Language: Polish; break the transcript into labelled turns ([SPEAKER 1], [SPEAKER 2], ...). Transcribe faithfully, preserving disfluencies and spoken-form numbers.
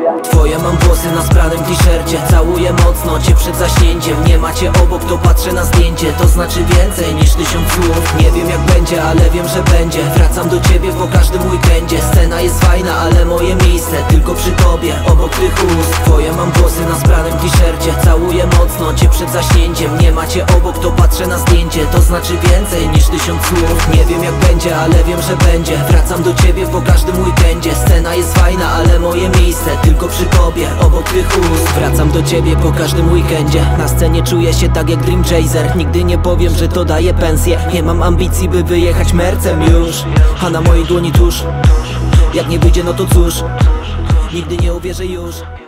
[SPEAKER 1] Twoje mam włosy na spranym t-shircie. Całuję mocno cię przed zaśnięciem. Nie macie obok, to patrzę na zdjęcie. To znaczy więcej niż tysiąc słów. Nie wiem jak będzie, ale wiem, że będzie. Wracam do ciebie po każdym weekendzie. Scena jest fajna, ale moje miejsce tylko przy tobie, obok tych ust. Twoje mam włosy na spranym t-shircie. Całuję mocno cię przed zaśnięciem. Nie macie obok, to patrzę na zdjęcie. To znaczy więcej niż tysiąc słów. Nie wiem jak będzie, ale wiem, że będzie. Wracam do ciebie po każdym weekendzie. Scena jest fajna, ale moje miejsce tylko przy tobie, obok tych ust. Wracam do ciebie po każdym weekendzie. Na scenie czuję się tak jak Dream Chaser. Nigdy nie powiem, że to daje pensję. Nie mam ambicji, by wyjechać mercem już. A na mojej dłoni tusz. Jak nie wyjdzie, no to cóż, nigdy nie uwierzę już.